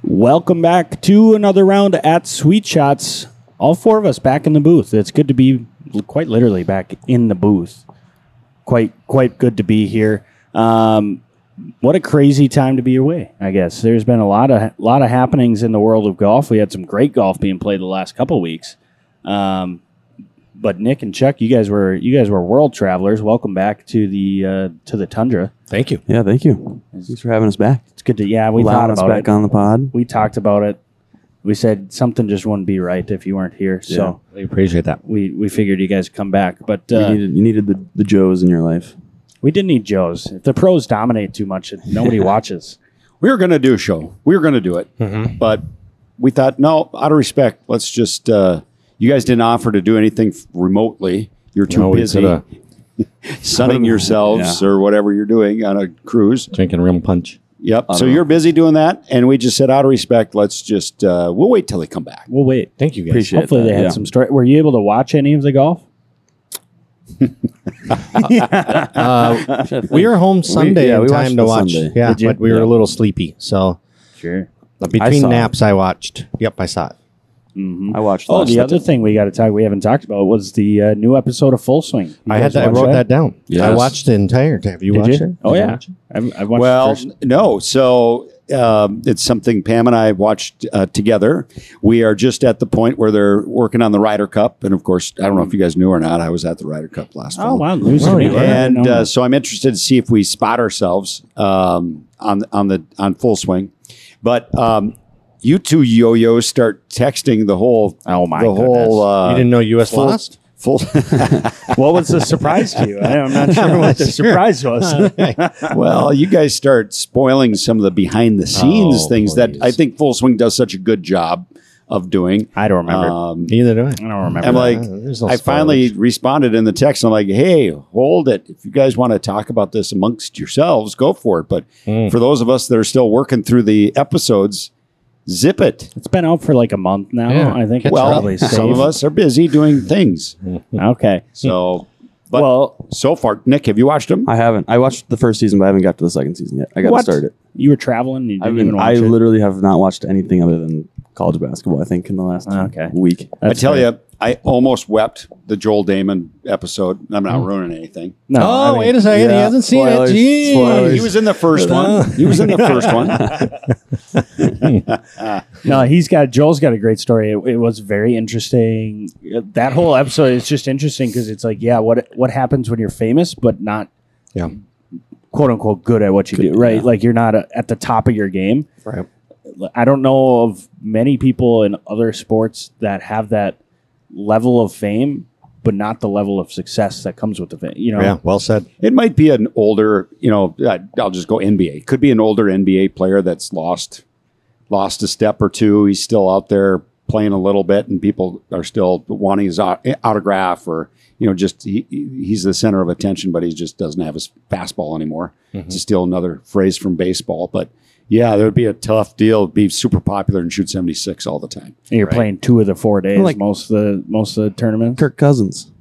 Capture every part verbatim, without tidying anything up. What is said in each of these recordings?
Welcome back to another round at Sweet Shots. All four of us back in the booth. It's good to be quite literally back in the booth. Quite quite good to be here. Um, what a crazy time to be away, I guess. There's been a lot of lot of happenings in the world of golf. We had some great golf being played the last couple of weeks. Um, but Nick and Chuck, you guys were you guys were world travelers. Welcome back to the uh, to the Tundra. Thank you. Yeah, thank you. Thanks for having us back. It's good to yeah. We Allowing thought us about back it. on the pod. We talked about it. We said something just wouldn't be right if you weren't here. So We appreciate that. we, we figured you guys would come back. But you uh, needed, you needed the, the Joes in your life. we didn't need Joes. If the pros dominate too much, nobody watches. We were going to do a show. We were going to do it. Mm-hmm. But we thought, no, out of respect, let's just, uh, you guys didn't offer to do anything f- remotely. You're too No, we busy coulda- sunning yourselves Yeah. or whatever you're doing on a cruise. Drinking rum punch. Yep. I So don't know. you're busy doing that. And we just said, out of respect, let's just, uh, we'll wait till they come back. We'll wait. Thank you guys. Appreciate Hopefully that, they had yeah. some story. Were you able to watch any of the golf? Uh, we were home Sunday yeah, in we time watched to the watch. Sunday. Yeah, Did you? but we were Yeah. a little sleepy. So Sure. but between saw it. naps, I watched. Yep, I saw it. Mm-hmm. I watched. Oh, last the night. other thing we got to talk we haven't talked about was the uh, new episode of Full Swing. You I had guys to, I watch wrote that down. I Yes. watched the entire. Have you Did watched you? it? Oh Did you yeah, watch it? I've, I've watched Well, the first. no. So um, it's something Pam and I watched uh, together. We are just at the point where they're working on the Ryder Cup. And of course, I don't know if you guys knew or not, I was at the Ryder Cup last Oh fall. wow, news Oh, to me. you were. And No, no. uh, so I'm interested to see if we spot ourselves um, on on the on Full Swing. But um, you two yo-yos start texting the whole Oh, my the whole uh, You didn't know U S full- lost? full. What was the surprise to you? I- I'm not sure what the surprise was. Well, you guys start spoiling some of the behind the scenes Oh, things that please. I think Full Swing does such a good job of doing. I don't remember. Um, Neither do I. I don't remember. I'm that. like, Uh, there's no I finally spoilage. responded in the text. I'm like, hey, hold it. If you guys want to talk about this amongst yourselves, go for it. But Mm. for those of us that are still working through the episodes, zip it. It's been out for like a month now. Yeah. I think it's Well, probably safe. some of us are busy doing things. Okay. So, but well, so far, Nick, have you watched them? I haven't. I watched the first season, but I haven't got to the second season yet. I got what? to start it. You were traveling. You didn't I've even been, watch I it. literally have not watched anything other than college basketball. I think in the last Okay. week. I That's tell fair. you, I almost wept the Joel Damon episode. I'm not ruining anything. No, Oh, I mean, wait a second. He yeah, hasn't seen spoilers, it. Jeez. spoilers. He was in the first one. He was in the first one. no, he's got Joel's got a great story. It, it was very interesting. That whole episode is just interesting because it's like, yeah, what what happens when you're famous but not Yeah. quote unquote good at what you Good, do, right? yeah. Like you're not a, at the top of your game. Right. I don't know of many people in other sports that have that level of fame, but not the level of success that comes with the fame. You know, Yeah. Well said. It might be an older, you know, uh, I'll just go N B A. It could be an older N B A player that's lost lost a step or two. He's still out there playing a little bit, and people are still wanting his au- autograph, or you know, just he, he's the center of attention, but he just doesn't have his fastball anymore. Mm-hmm. To steal another phrase from baseball, but yeah, there would be a tough deal. Be super popular and shoot seventy-six all the time. and you're Right. playing two of the four days, Like- most of the most of the tournaments. Kirk Cousins.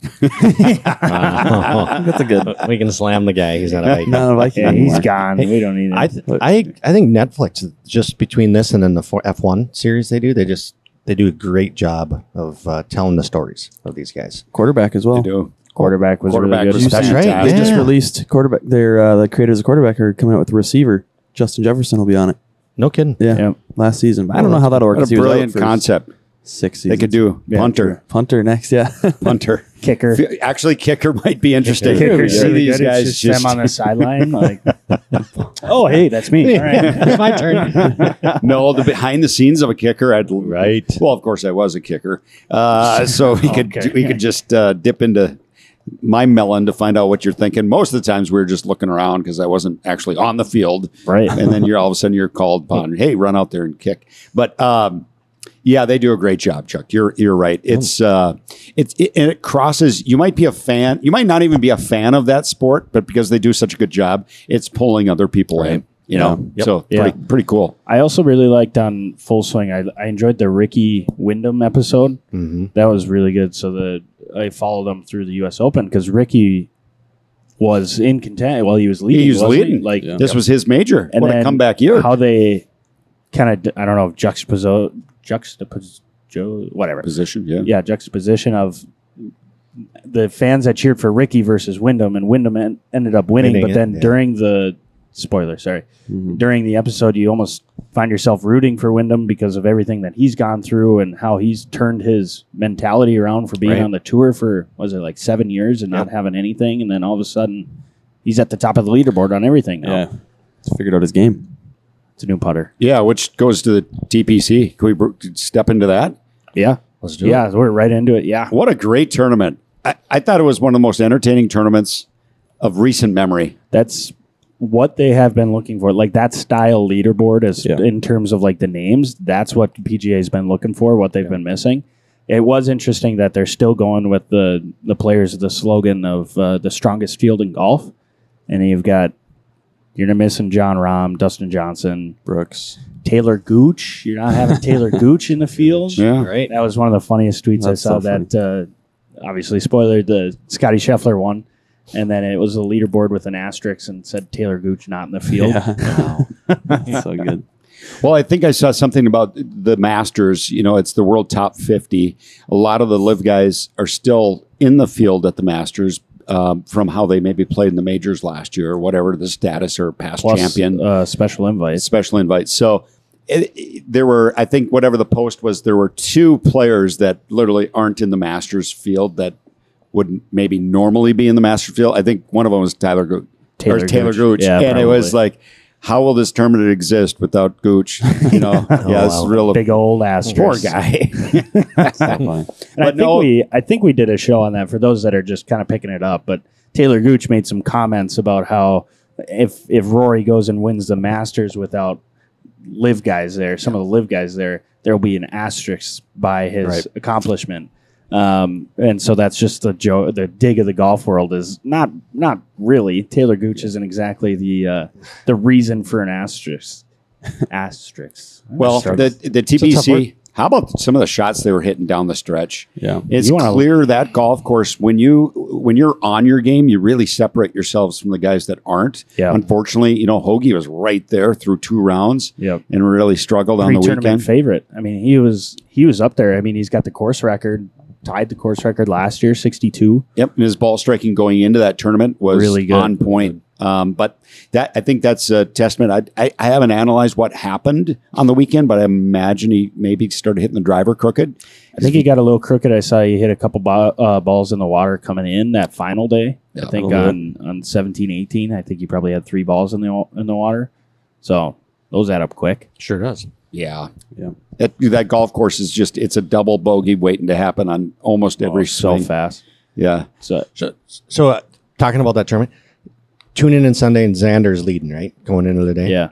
That's a good. We can slam the guy. He's not a Viking. Not a Viking Yeah, he's anymore. gone. We don't need him. I, th- I I think Netflix, just between this and then the four- F one series they do, they just they do a great job of uh, telling the stories of these guys. Quarterback as well. They do. quarterback was Quarterback really good. was That's right. fantastic. They just Yeah. released quarterback. Their uh, the creators of quarterback are coming out with a receiver. Justin Jefferson will be on it. No kidding. Yeah, Yep. last season. But I don't know how that'll work. What 'cause a he was out brilliant for concept. Six They seasons. could do Yeah, punter, punter next. Yeah, punter. Kicker. Actually, kicker might be interesting. Kicker You see really these good. It's guys just, just them on the sideline. Like, oh, hey, that's me. All right. My turn. no, the behind the scenes of a kicker. I'd Right. Well, of course, I was a kicker, uh, so we could Okay. we could just uh, dip into my melon to find out what you're thinking. Most of the times, we were just looking around because I wasn't actually on the field, Right. and then you're all of a sudden you're called upon. Hey, run out there and kick. But um, yeah, they do a great job, Chuck. You're you're right. It's uh, it's it, and it crosses. You might be a fan. You might not even be a fan of that sport, but because they do such a good job, it's pulling other people in. You know, Yep. so Yeah. pretty pretty cool. I also really liked on Full Swing. I, I enjoyed the Ricky Wyndham episode. Mm-hmm. That was really good. So the I followed him through the U S Open because Ricky was in content while he was leading. He was wasn't leading. Like Yeah. This was his major. and What a then comeback year. How they kind of, I don't know, juxtaposo, juxtapose, whatever. Position, yeah. Yeah, juxtaposition of the fans that cheered for Ricky versus Wyndham, and Wyndham en- ended up winning. Winning but it, then yeah. during the spoiler, sorry, during the episode, you almost find yourself rooting for Wyndham because of everything that he's gone through and how he's turned his mentality around for being Right. on the tour for was it like seven years and not having anything, and then all of a sudden he's at the top of the leaderboard on everything now. Yeah. He's figured out his game. It's a new putter. Yeah, which goes to the T P C. Can we br- step into that? Yeah, Let's do yeah, it. we're right into it. Yeah, What a great tournament. I, I thought it was one of the most entertaining tournaments of recent memory. that's what they have been looking for. Like that style leaderboard is Yeah. in terms of like the names. That's what P G A has been looking for. What they've been missing. It was interesting that they're still going with the the players. The slogan of uh, the strongest field in golf, and you've got you're not missing John Rahm, Dustin Johnson, Brooks. Taylor Gooch. You're not having Taylor Gooch in the field. Yeah. Right. That was one of the funniest tweets That's I saw. so funny. that uh, obviously spoiler the Scotty Scheffler one, and then it was a leaderboard with an asterisk and said Taylor Gooch not in the field. Yeah. So good. Well, I think I saw something about the Masters. You know, it's the world top fifty. A lot of the live guys are still in the field at the Masters um, from how they maybe played in the majors last year or whatever the status or past Plus champion. uh, special invites. Special invites. So it, it- there were, I think, whatever the post was, there were two players that literally aren't in the Masters field that would maybe normally be in the Masters field. I think one of them was Tyler Gooch. Taylor or Taylor Gooch. Gooch. Yeah, and it was probably. like, how will this tournament exist without Gooch? You know, yeah, this is wow. real. Big old asterisk. Poor guy. So funny. And I But think no- we I think we did a show on that for those that are just kind of picking it up. But Taylor Gooch made some comments about how if if Rory goes and wins the Masters without live guys there, some of the live guys there, there will be an asterisk by his Right. accomplishment. Um, and so that's just the jo- the dig of the golf world is not not really. Taylor Gooch isn't exactly the uh, the reason for an asterisk. Asterisk. Well, the the T a P tough C. How about some of the shots they were hitting down the stretch? Yeah. It's You wanna- clear that golf course when you when you're on your game, you really separate yourselves from the guys that aren't. Yeah. Unfortunately, you know, Hoagie was right there through two rounds Yep. and really struggled on the Pre-tournament weekend. favorite. I mean, he was he was up there. I mean, he's got the course record, tied the course record last year, sixty-two. Yep, and his ball striking going into that tournament was Really good. on point. Um, but that I think that's a testament. I, I I haven't analyzed what happened on the weekend, but I imagine he maybe started hitting the driver crooked. I think he got a little crooked. I saw he hit a couple bo- uh, balls in the water coming in that final day. Yeah, I think a little on on seventeen, eighteen. I think he probably had three balls in the wa- in the water. So those add up quick. Sure does. Yeah, Yeah. that that golf course is just it's a double bogey waiting to happen on almost every Oh, so swing. fast. Yeah, So So, so uh, talking about that tournament, tune in on Sunday and Xander's leading, right? Going into the day. yeah,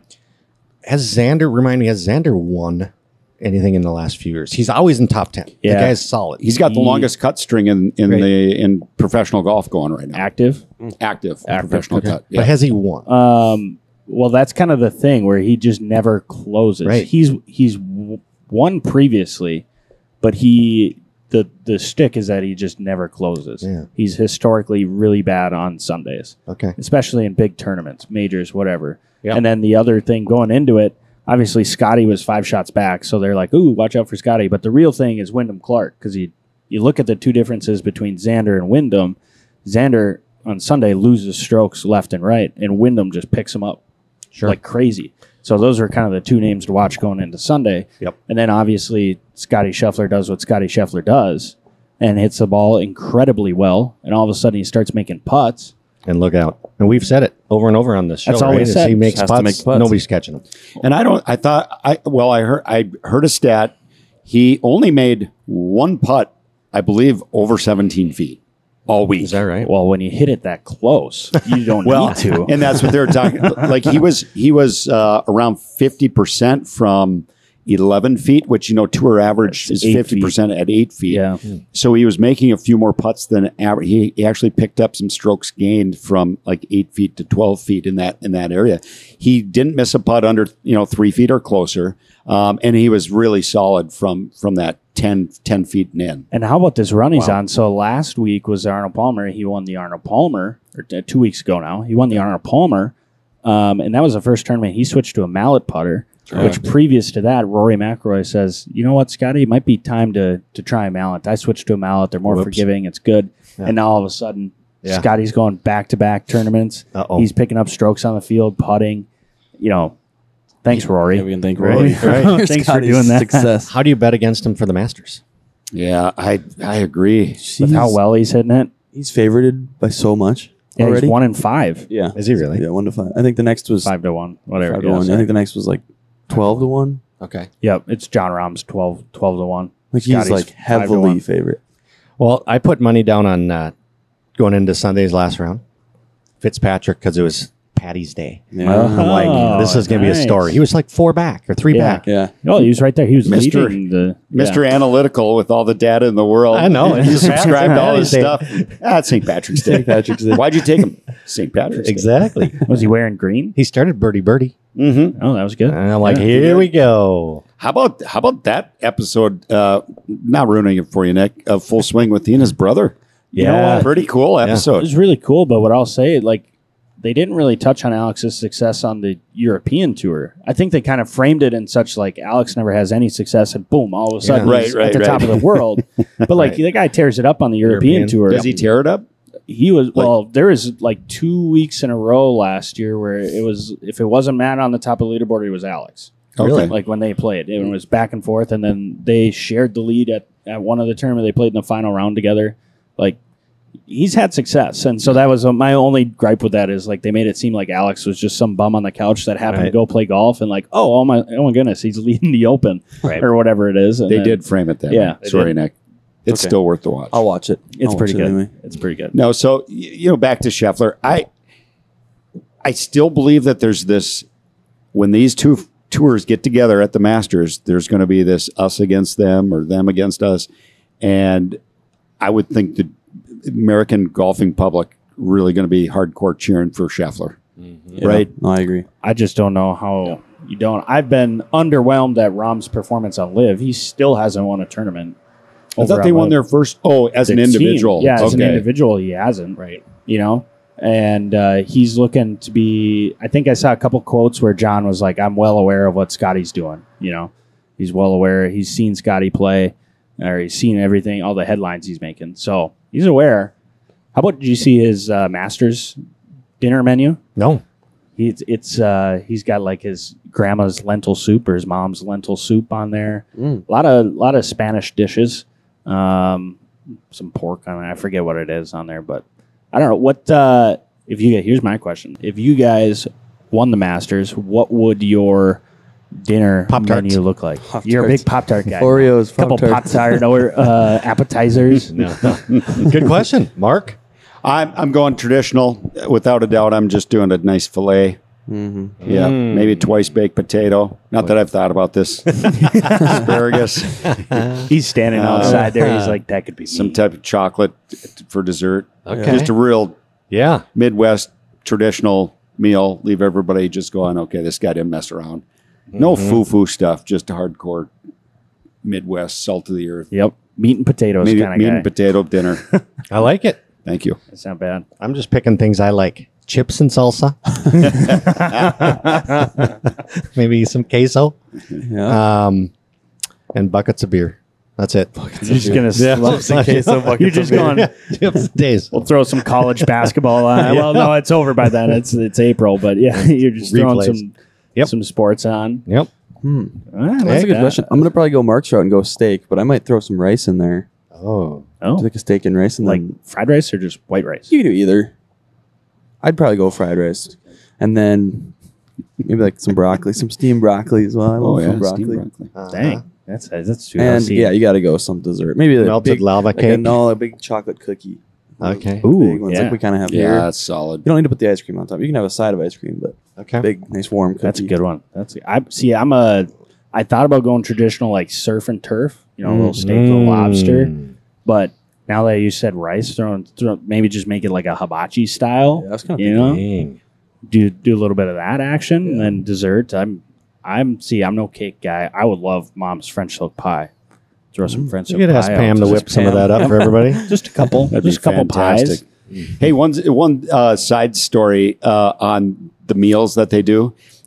Has Xander, remind me, has Xander won anything in the last few years? He's always in top ten. Yeah. The guy's solid. he's got the He- longest cut string in in Right. the in professional golf going right now. active. Active, Active, professional okay. cut. Yeah. But has he won? Um, well, that's kind of the thing where he just never closes. Right. He's he's w- won previously, but he the the stick is that he just never closes. Yeah. He's historically really bad on Sundays, Okay. especially in big tournaments, majors, whatever. Yeah. And then the other thing going into it, obviously Scotty was five shots back, so they're like, "Ooh, watch out for Scotty." But the real thing is Wyndham Clark because you you look at the two differences between Xander and Wyndham. Xander on Sunday loses strokes left and right, and Wyndham just picks them up Sure. like crazy. So those are kind of the two names to watch going into Sunday. Yep. And then obviously Scotty Scheffler does what Scotty Scheffler does and hits the ball incredibly well. And all of a sudden he starts making putts. And look out. And we've said it over and over on this show. That's all right? we Is said. He makes Has to putts, make putts. Nobody's catching him. And I don't. I thought. I well. I heard. I heard a stat. He only made one putt, I believe, over seventeen feet all week. Is that right? Well, when you hit it that close, you don't Well, need to. and that's what they were talking. Like he was. He was uh, around fifty percent from eleven feet, which you know tour average That's is eight fifty percent at eight feet. Yeah. So he was making a few more putts than average. He, he actually picked up some strokes gained from like eight feet to twelve feet in that in that area. He didn't miss a putt under you know three feet or closer, um, and he was really solid from from that ten, ten feet and in. And how about this run he's Wow. on? So last week was Arnold Palmer. He won the Arnold Palmer, or t- two weeks ago now. He won the Arnold Palmer, um, and that was the first tournament he switched to a mallet putter. Which previous to that, Rory McIlroy says, "You know what, Scotty? It might be time to to try a mallet." I switched to a mallet. They're more Whoops. forgiving. It's good. Yeah. And now all of a sudden, Yeah. Scotty's going back to back tournaments. Uh-oh. He's picking up strokes on the field, putting. You know, thanks, Rory. Yeah, we can thank Right, Rory. right. Thanks for Scotty's doing that. Success. How do you bet against him for the Masters? Yeah, I I agree. With how well he's hitting it. He's favorited by so much Yeah, already. he's one in five. Yeah. Is he really? Yeah, one to five. I think the next was Five to one. Whatever. five to yeah, one. sorry. I think the next was like twelve to one. Okay. Yep, it's John Rahm's twelve, twelve to one. Like he's Scotty's like five to heavily one. favorite. Well, I put money down on uh, going into Sunday's last round. Fitzpatrick, because it was Patty's Day. Yeah. Oh, I'm like, this is going to be a nice. story. He was like four back or three Yeah. back. Yeah. Oh, he was right there. He was Mister leading the Mister yeah. Analytical with all the data in the world. I know. He subscribed to all his Patty's Day. stuff. Ah, it's Saint Patrick's Day. Saint Patrick's Day. Why'd you take him? Saint Patrick's Day. Exactly. Was he wearing green? He started birdie birdie. Mm-hmm. Oh, that was good. And I'm like, Yeah. here we go. How about how about that episode? Uh, not ruining it for you, Nick. Of Full Swing with Tina's brother. You know Yeah. what? Pretty cool It episode. was really cool, but what I'll say, like, they didn't really touch on Alex's success on the European tour. I think they kind of framed it in such like Alex never has any success, and boom, all of a sudden Yeah. he's Right, right, at the right. top of the world. But like Right. the guy tears it up on the European, European. tour. Does he tear it up? He was well. There was like two weeks in a row last year where it was if it wasn't Matt on the top of the leaderboard, it was Alex. Really? Like when they played, it was back and forth, and then they shared the lead at, at one of the tournament. They played in the final round together. Like he's had success, and so that was uh, my only gripe with that is like they made it seem like Alex was just some bum on the couch that happened to Right. go play golf, and like oh, oh my oh my goodness, he's leading the Open Right. or whatever it is. And They then did frame it that Yeah, way. they Sorry, did. Nick. It's Okay. still worth the watch. I'll watch it. It's I'll pretty watch it good. anyway. It's pretty good. No, so y- you know, back to Scheffler. I I still believe that there's this when these two f- tours get together at the Masters, there's going to be this us against them or them against us, and I would think the American golfing public really going to be hardcore cheering for Scheffler. Yeah. Right. No, I agree. I just don't know how you don't. I've been underwhelmed at Rom's performance on Live. He still hasn't won a tournament. I over thought they on won Liv. their first. Oh, as an The team. individual, Yeah, as an Okay. individual, he hasn't. Right. You know, and uh, he's looking to be. I think I saw a couple quotes where John was like, "I'm well aware of what Scotty's doing." You know, he's well aware. He's seen Scotty play, or he's seen everything, all the headlines he's making. So he's aware. How about did you see his uh, Masters dinner menu? No. He's it's uh he's got like his grandma's lentil soup or his mom's lentil soup on there. Mm. A lot of lot of Spanish dishes. Um, some pork on it. I forget what it is on there, but I don't know what. Uh, if you here's my question: if you guys won the Masters, what would your dinner Pop-Tarts. menu look like? Pop-Tarts. You're a big Pop Tart guy. Oreos, couple Pop-Tarts. Pop Tart or uh, appetizers. No. Good question. Mark? I'm I'm going traditional without a doubt. I'm just doing a nice fillet. Mm-hmm. Yeah, maybe twice baked potato. Not that I've thought about this. Asparagus, He's standing outside there. He's like, that could be some me. type of chocolate for dessert. Okay. Just a real Yeah. Midwest traditional meal. Leave everybody just going, okay, this guy didn't mess around. No foo-foo stuff, just a hardcore Midwest, salt of the earth. Yep, meat and potatoes Meat, kind of meat guy. and potato dinner. I like it. Thank you. That's not bad. I'm just picking things I like. Chips and salsa. Maybe some queso. Yeah. Um, and buckets of beer. That's it. You're just gonna Yeah. slump some queso buckets You're just of beer. going. Chips and days. We'll throw some college basketball on. Well, no, it's over by then. It's it's April, but yeah, you're just throwing Replays. some Yep. some sports on. Yep. Hmm. Ah, That's like a good that. question. I'm gonna probably go Mark's route and go steak, but I might throw some rice in there. Oh. Oh, Do like a steak and rice, and like then fried rice or just white rice? you can do either. I'd probably go fried rice, and then maybe like some broccoli, some steamed broccoli as well. I love Oh, some yeah, broccoli. steamed broccoli. Uh-huh. Dang, that's that's too And healthy. yeah, you got to go some dessert. Maybe a Melted big, lava like a, cake. no, a big chocolate cookie. Okay. The Ooh, big ones yeah. like we kind of have Yeah, here. that's solid. You don't need to put the ice cream on top. You can have a side of ice cream, but Okay. big, nice warm cookie. That's a good one. That's I see. I'm a. I thought about going traditional like surf and turf. You know, a little steak, a little lobster. Mm. But now that you said rice, throw, throw maybe just make it like a hibachi style. Yeah, that's kind of you know, Dang. do do a little bit of that action and then dessert. I'm I'm see. I'm no cake guy. I would love Mom's French silk pie. Throw some French You silk could pie. ask out. Pam to Just whip some of Pam. that up for everybody. Just a couple. That'd just a be couple fantastic. pies. Hey, one one uh, side story uh, on the meals that they do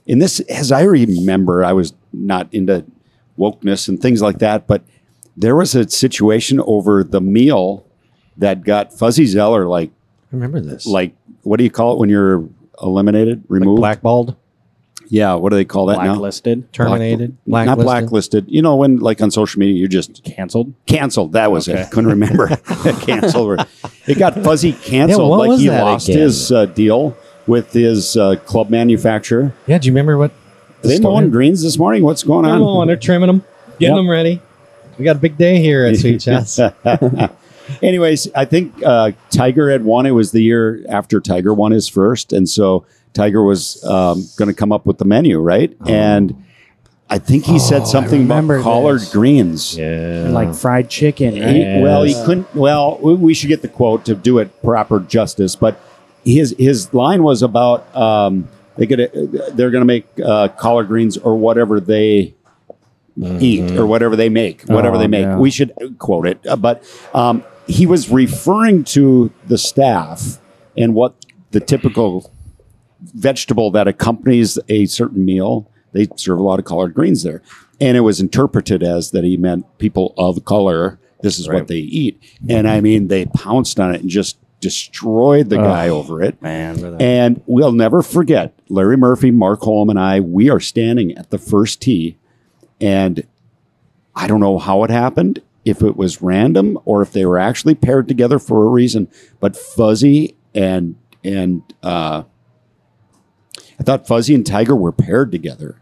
and this, as I remember, I was not into wokeness and things like that, but there was a situation over the meal that got Fuzzy Zeller like, I remember this. like what do you call it when you're eliminated, Like removed? blackballed, Yeah, what do they call that now? Blacklisted, terminated, Black- not blacklisted. You know, when like on social media, you're just canceled. canceled. That was Okay. it. Couldn't remember. Canceled. It got Fuzzy canceled. Yeah, what like was he that lost again? his uh, deal with his uh, club manufacturer. Yeah, do you remember what? Are they mowing greens this morning? What's going They're on? mowing, they're trimming them, getting Yep. them ready. We got a big day here at Sweet Shots. Anyways, I think uh, Tiger had won. It was the year after Tiger won his first, and so Tiger was um, going to come up with the menu, right? And I think he said something about remember collard this. greens. Yeah, And like fried chicken, He- right? well, he couldn't. Well, we, we should get the quote to do it proper justice. But his his line was about um, they could they're going to make uh, collard greens or whatever they eat or whatever they make, whatever Oh, they make. yeah. We should quote it. Uh, but um, he was referring to the staff and what the typical vegetable that accompanies a certain meal. They serve a lot of collard greens there. And it was interpreted as that he meant people of color. This is what they eat. And I mean, they pounced on it and just destroyed the guy over it. Man, And we'll never forget Larry Murphy, Mark Holm, and I. We are standing at the first tee. And I don't know how it happened, if it was random or if they were actually paired together for a reason. But Fuzzy and, and, uh, I thought Fuzzy and Tiger were paired together.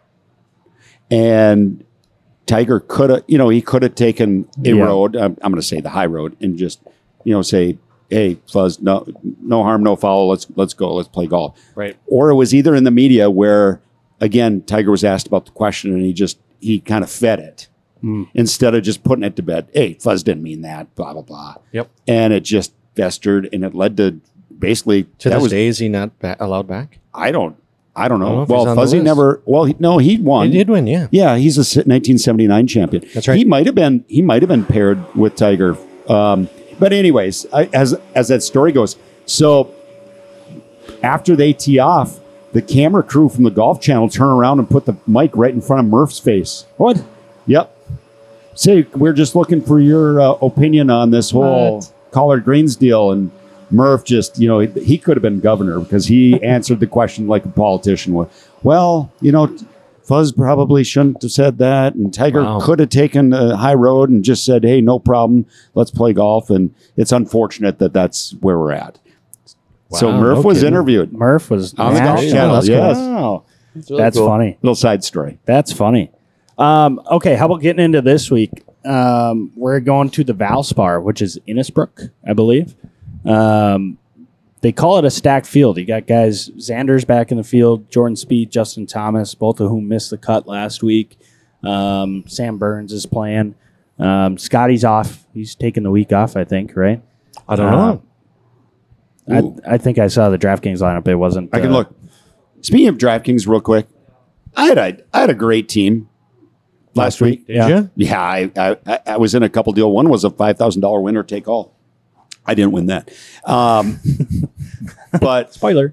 And Tiger could have, you know, he could have taken a Yeah. road, I'm, I'm going to say the high road, and just, you know, say, hey, Fuzz, no, no harm, no foul. Let's, let's go. Let's play golf. Right. Or it was either in the media where, again, Tiger was asked about the question and he just, he kind of fed it instead of just putting it to bed. Hey, Fuzz didn't mean that, blah, blah, blah. Yep. And it just festered and it led to basically, To that this was, day, is he not ba- allowed back? I don't, I don't I don't know know. if he's Well, on the Fuzzy list. never, well, he, no, he won. He did win, yeah. Yeah, he's a si- nineteen seventy-nine champion. That's right. He might have been. He might have been paired with Tiger. Um, but anyways, I, as as that story goes, so after they tee off, the camera crew from the Golf Channel turn around and put the mic right in front of Murph's face. what? Yep. Say, we're just looking for your uh, opinion on this whole What? collard greens deal, and Murph just, you know, he, he could have been governor because he answered the question like a politician would. Well, you know, Fuzz probably shouldn't have said that, and Tiger Wow. could have taken the high road and just said, "Hey, no problem, let's play golf." And it's unfortunate that that's where we're at. So Wow, Murph no was kidding. interviewed Murph was on the Golf national. Channel. that's cool. Yes, Wow. really That's cool. funny. little side story. That's funny. Um, okay, how about getting into this week? Um, we're going to the Valspar, which is Innisbrook, I believe. Um, they call it a stacked field. You got guys, Xander's back in the field, Jordan Speed, Justin Thomas, both of whom missed the cut last week. Um, Sam Burns is playing. Um, Scotty's off. He's taking the week off, I think, right? I don't Uh, know. I, I think I saw the DraftKings lineup. It wasn't. I can uh, look. Speaking of DraftKings, real quick, I had a I had a great team last week. Did yeah. you? Yeah, I, I I was in a couple deal. One was a five thousand dollar winner take all. I didn't win that, um, but Spoiler.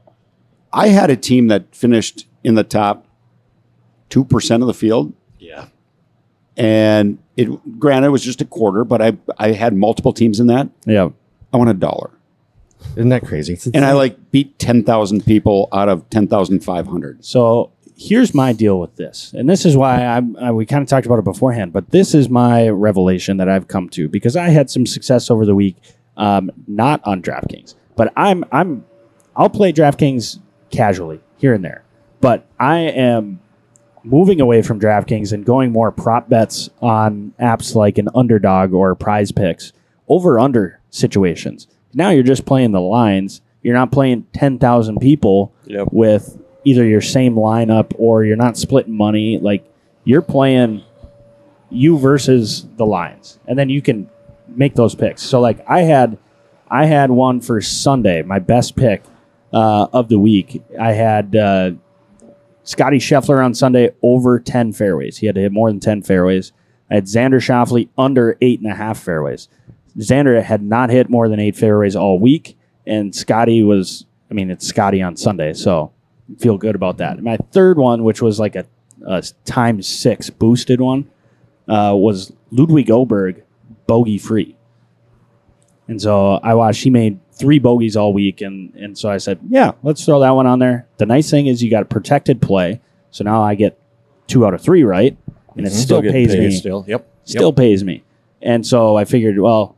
I had a team that finished in the top two percent of the field, Yeah. and it granted it was just a quarter, but I I had multiple teams in that. Yeah. I won a dollar, Isn't that crazy? and I like beat ten thousand people out of ten thousand five hundred. So here's my deal with this, and this is why I'm. I, we kind of talked about it beforehand, but this is my revelation that I've come to because I had some success over the week, um, not on DraftKings, but I'm I'm I'll play DraftKings casually here and there, but I am moving away from DraftKings and going more prop bets on apps like an Underdog or Prize Picks over under situations. Now you're just playing the lines. You're not playing ten thousand people Yep. with either your same lineup or you're not splitting money. Like you're playing you versus the lines, and then you can make those picks. So like I had, I had one for Sunday, my best pick uh, of the week. I had uh, Scotty Scheffler on Sunday over ten fairways. He had to hit more than ten fairways. I had Xander Schauffele under eight and a half fairways. Xander had not hit more than eight fairways all week, and Scotty was. I mean, it's Scotty on Sunday, so feel good about that. My third one, which was like a, a times six boosted one, uh, was Ludwig Oberg bogey free. And so I watched, he made three bogeys all week. And, and so I said, yeah, let's throw that one on there. The nice thing is you got a protected play. So now I get two out of three, right? And it Mhm. still Still get pays paid. me. Still, yep. Still pays me. And so I figured, well,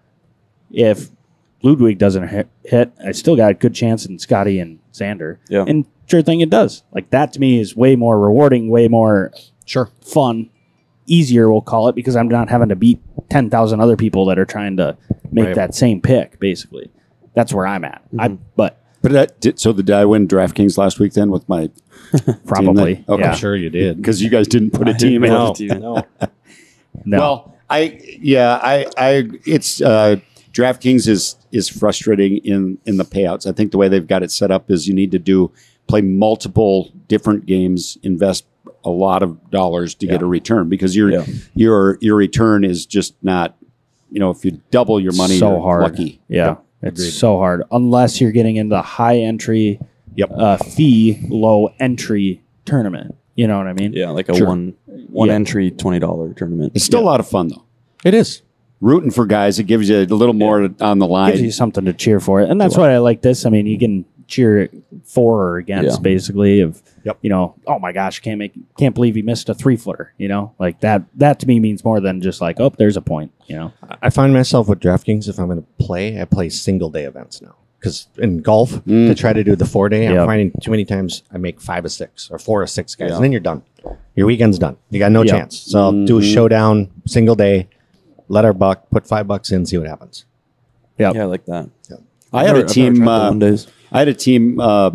if Ludwig doesn't hit, hit, I still got a good chance in Scotty and Xander. Yeah. And sure thing it does. Like that to me is way more rewarding, way more Sure. fun, easier, we'll call it, because I'm not having to beat ten thousand other people that are trying to make Right. that same pick, basically. That's where I'm at. I But But that, did, so did I win DraftKings last week then with my probably. Team that- okay. Yeah. I'm sure you did. because you guys didn't put a I didn't team in. put a team. No. No. Well, I yeah, I I it's uh, DraftKings is is frustrating in in the payouts. I think the way they've got it set up is you need to do play multiple different games, invest a lot of dollars to get a return because your Yeah. your your return is just not, you know, if you double your money, so you're hard. lucky. Yeah. It's so hard unless you're getting into high entry, Yep. uh, fee, low entry tournament. You know what I mean? Yeah, like a Sure. one one Yeah. entry twenty dollar tournament. It's still a lot of fun though. It is. Rooting for guys, it gives you a little more on the line. Gives you something to cheer for, and that's why I like this. I mean, you can cheer for or against, Yeah. basically. Of Yep. you know, oh my gosh, can't make, can't believe he missed a three footer. You know, like that. That to me means more than just like, oh, there's a point. You know, I find myself with DraftKings, if I'm going to play, I play single day events now. Because in golf, to try to do the four day, I'm Yep. finding too many times I make five of six or four of six guys, Yeah. and then you're done. Your weekend's done. You got no Yep. chance. So I'll do a showdown, single day, let our buck, put five bucks in, see what happens. yeah, Yeah, I like that. I had I've a never- I've never team. tried the Uh, one days. I had a team. Uh,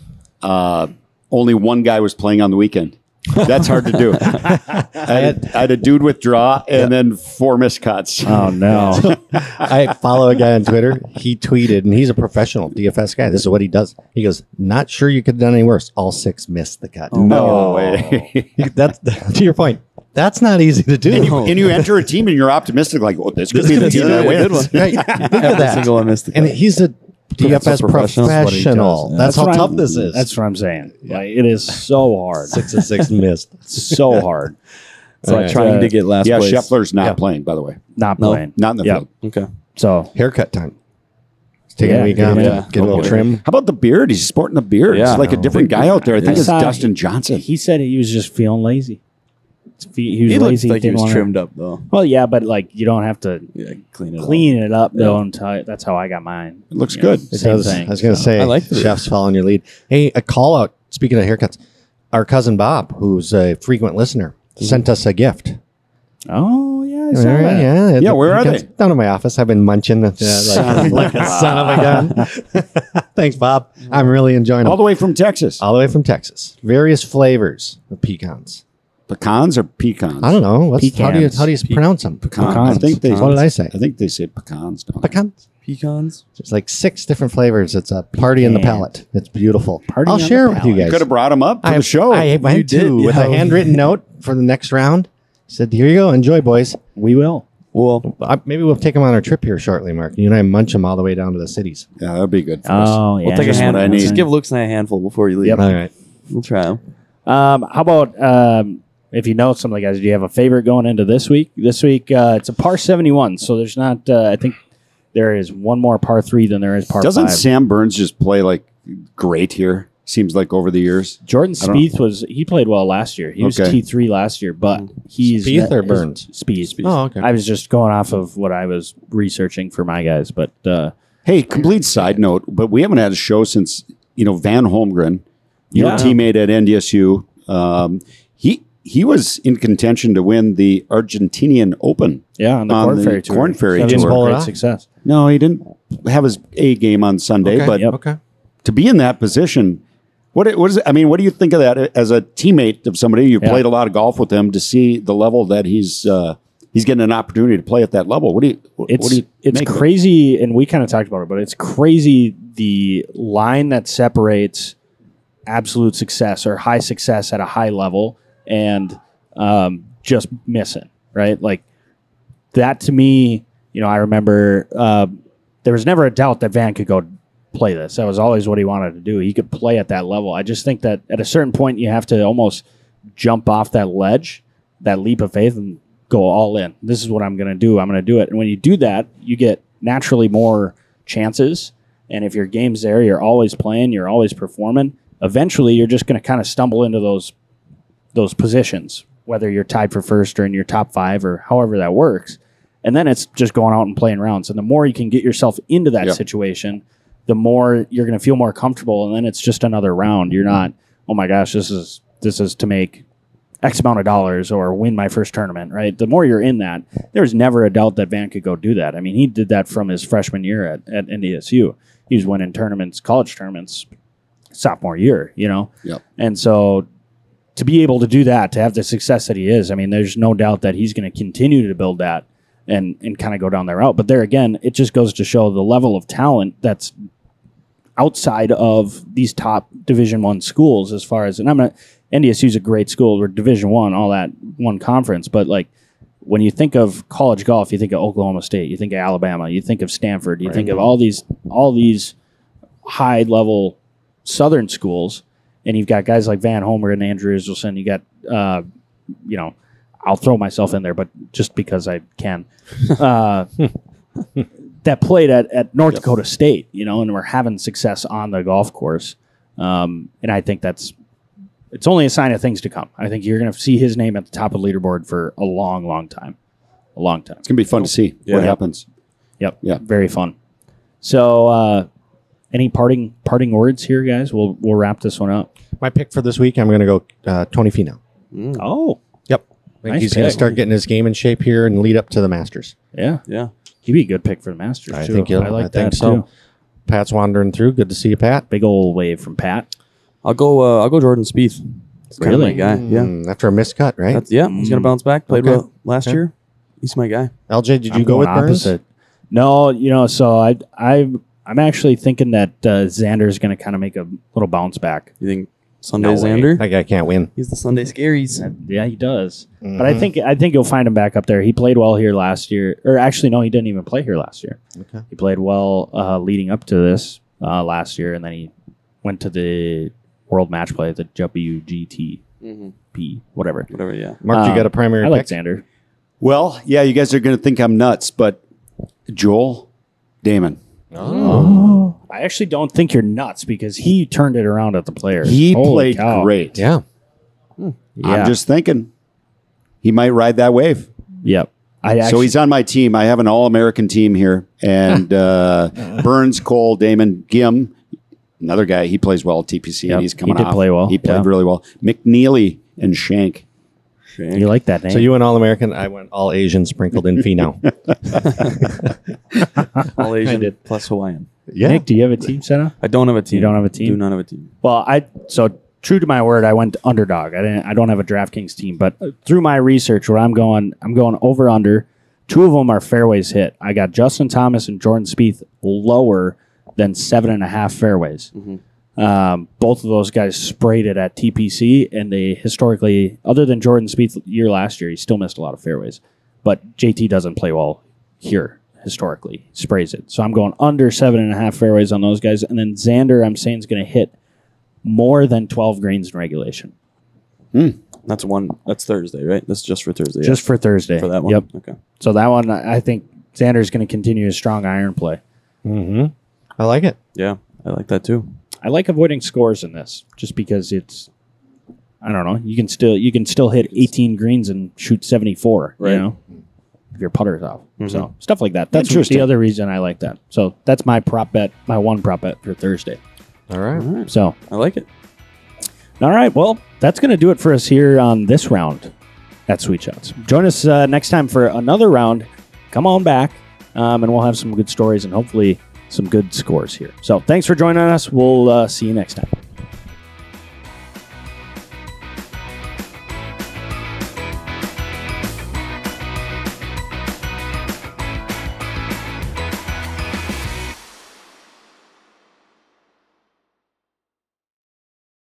uh, only one guy was playing on the weekend. That's hard to do. I, had, I had a dude withdraw and then four missed cuts. Oh no, I follow a guy on Twitter. He tweeted, and he's a professional D F S guy. This is what he does. He goes, "Not sure you could have done any worse. All six missed the cut." No way. That's to your point. That's not easy to do. and, you, and you enter a team and you're optimistic, like, "Oh, this could be the team that good wins." one. Right. Look at Every that. single one missed the And cut. he's a D F S That's a professional. professional. That's what he does, yeah. That's, how what tough I'm- this is. That's what I'm saying. Like, it is so hard, six and six missed. so hard. It's like Right. trying Uh, to get last Yeah, place. Scheffler's not Yeah. playing, by the way. Not No, playing, Not in the Yeah. field. Okay. So Haircut time. He's taking Yeah, a week get off. him in. Get a little Okay. trim. How about the beard? He's sporting a beard. Yeah. It's like a No. different guy out there. I think I it's saw- Dustin Johnson. he said he was just feeling lazy. He was He looks lazy. like he didn't was wanna- trimmed up though. Well, yeah, but like you don't have to Yeah, clean it. clean it up though Yeah. until that's how I got mine. It looks You know, good. the I same was, thing. I was going to so. say, I like the- chefs following your lead. Hey, a call out. Speaking of haircuts, our cousin Bob, who's a frequent listener, sent us a gift. Oh yeah, I saw All right, that. yeah, Yeah, where are It's they? Down in my office. I've been munching uh, like, like a son of a gun. Thanks, Bob. I'm really enjoying them. All the way from Texas. All the way from Texas. Various flavors of pecans. Pecans or pecans? I don't know. What's, how do you Pecans. how do you pronounce them? Pecans. I think they. What did I say? I think they say pecans. Don't they? Pecans. Pecans. There's like six different flavors. It's a party in the Pecan. palate. It's beautiful. Party I'll on the share it with you palate. guys. Could have brought him up for I, the show. I went You did, to with yeah. a handwritten note for the next round. Said, "Here you go. Enjoy, boys." We will. Well, I, maybe we'll take them on our trip here shortly, Mark. You and I munch them all the way down to the cities. yeah, that'd be good for us. Oh yeah. we'll take a just hand. what I need. Just give Luke and I a handful before you leave. Yep. All right. We'll try them. Um, how about um, if you know something, guys? Do you have a favorite going into this week? This week, uh, it's a par seventy-one, so there's not. Uh, I think there is one more par three than there is par Doesn't five. Sam Burns just play like great here? Seems like over the years. Jordan I don't- Spieth was he played well last year. He was Okay. T three last year, but he's Spieth or is- Burns? Spieth. Oh, okay. I was just going off of what I was researching for my guys, but uh, Hey, complete side note, but we haven't had a show since you know Van Holmgren, your Yeah. teammate at N D S U. Um, he he was in contention to win the Argentinian Open. yeah, on the On Corn the Ferry Tour, Corn Ferry That Tour. was a Pull it great off? success. No, he didn't have his A game on Sunday, Okay. but Yep. Okay. to be in that position, what what is it? I mean, what do you think of that as a teammate of somebody you Yeah. played a lot of golf with him to see the level that he's uh, he's getting an opportunity to play at that level? What do you what, It's what do you it's make of it? crazy, and we kind of talked about it, but it's crazy the line that separates absolute success or high success at a high level and um, just missing, right? Like that to me, you know, I remember uh, there was never a doubt that Van could go play this. That was always what he wanted to do. He could play at that level. I just think that at a certain point, you have to almost jump off that ledge, that leap of faith, and go all in. This is what I'm going to do. I'm going to do it. And when you do that, you get naturally more chances. And if your game's there, you're always playing, you're always performing. Eventually, you're just going to kind of stumble into those those positions, whether you're tied for first or in your top five or however that works. And then it's just going out and playing rounds. And the more you can get yourself into that Yep. situation, the more you're going to feel more comfortable. And then it's just another round. You're not, oh my gosh, this is this is to make X amount of dollars or win my first tournament, right? The more you're in that, there's never a doubt that Van could go do that. I mean, he did that from his freshman year at, at N D S U. He was winning tournaments, college tournaments, sophomore year, you know? Yep. And so to be able to do that, to have the success that he is, I mean, there's no doubt that he's going to continue to build that and, and kind of go down that route. But there again, it just goes to show the level of talent that's outside of these top Division One schools as far as, and I'm not, N D S U is a great school. We're Division One, all that one conference. But like when you think of college golf, you think of Oklahoma State, you think of Alabama, you think of Stanford, you think of all these all these high level Southern schools, and you've got guys like Van Homer and Andrew Israelson. You got, uh, you know, I'll throw myself in there, but just because I can. Uh, that played at, at North Yep. Dakota State, you know, and we're having success on the golf course. Um, and I think that's it's only a sign of things to come. I think you're going to see his name at the top of the leaderboard for a long, long time. A long time. It's gonna be fun to see Yeah. what happens. Yep. Yeah. Very fun. So, uh, any parting parting words here, guys? We'll we'll wrap this one up. My pick for this week, I'm going to go uh, Tony Finau. Oh, Yep. I think Nice he's going to pick. start getting his game in shape here and lead up to the Masters. yeah. Yeah. He'd be a good pick for the Masters, I too. think he'll- I like I that, think so. too. Pat's wandering through. Good to see you, Pat. Big old wave from Pat. I'll go. Uh, I'll go Jordan Spieth. It's kind of my Really? guy. Yeah. Mm, after a missed cut, right? That's, yeah. He's gonna bounce back. Played Okay. well last Okay. year. He's my guy. L J, did you I'm go going with Burns? opposite. No, you know, so I I I'm actually thinking that uh, Xander's going to kind of make a little bounce back. You think Sunday No way. Xander? That guy can't win. He's the Sunday scaries. Yeah, he does. But Mm-hmm. I think I think you'll find him back up there. He played well here last year, or actually, no, he didn't even play here last year. Okay. He played well uh, leading up to this uh, last year, and then he went to the World Match Play, the W G T P, whatever. Whatever. Yeah. Mark, you Um, got a primary I like pick? Xander. Well, yeah, you guys are gonna think I'm nuts, but Joel Damon. I actually don't think you're nuts because he turned it around at the Players. He Holy played cow. great. Yeah. Yeah. I'm just thinking he might ride that wave. Yep. I actually, So he's on my team. I have an all-American team here, and uh, Burns, Cole, Damon, Gim, another guy. He plays well at T P C, Yep, and he's he coming did off. play well, He played yeah. really well. McNeely and Shank. you like that name? So you went all American. I went all Asian, sprinkled in Finau. All Asian did. plus Hawaiian. Yeah. Nick, do you have a team set up? I don't have a team. You don't have a team? Do not have a team. Well, I so true to my word, I went underdog. I didn't. I don't have a DraftKings team, but through my research, where I'm going, I'm going over under. Two of them are fairways hit. I got Justin Thomas and Jordan Spieth lower than seven and a half fairways. Um, both of those guys sprayed it at T P C, and they historically, other than Jordan Spieth year last year, he still missed a lot of fairways. But J T doesn't play well here historically. He sprays it. So I'm going under seven and a half fairways on those guys. And then Xander, I'm saying, is going to hit more than twelve greens in regulation. That's one. That's Thursday, right? That's just for Thursday. Just for Thursday. for that one. Yep. Okay. So that one, I think Xander's going to continue his strong iron play. Mm-hmm. I like it. Yeah, I like that too. I like avoiding scores in this just because it's, I don't know, you can still you can still hit eighteen greens and shoot seventy-four, Right. you know, if your putter's off. Mm-hmm. So stuff like that. That's Interesting. the other reason I like that. So that's my prop bet, my one prop bet for Thursday. All right. All right. So, I like it. all right, well, that's going to do it for us here on this round at Sweet Shots. Join us uh, next time for another round. Come on back, um, and we'll have some good stories and hopefully some good scores here. So thanks for joining us. We'll uh, see you next time.